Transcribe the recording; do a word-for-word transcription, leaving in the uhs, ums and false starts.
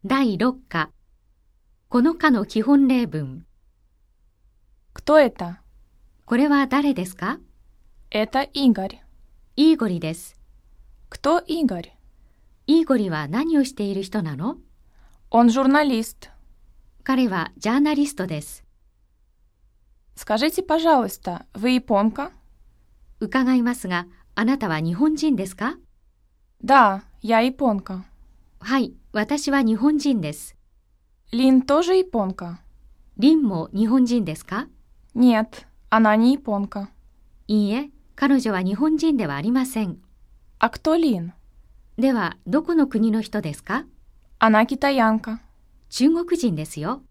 だいろっ課。この課の基本例文。 Кто это? これは誰ですか？ Это Игорь. イーゴリです。 Кто Игорь? イーゴリは何をしている人なの？ Он журналист. 彼はジャーナリストです。 Скажите, пожалуйста, вы японка? 伺いますが、あなたは日本人ですか？ Да, я японка. はい、私は日本人です。 Лин тоже японка? リンも日本人ですか？ Нет, она не японка. いいえ、彼女は日本人ではありません。 А кто Лин? では、どこの国の人ですか？ Она китаянка. 中国人ですよ。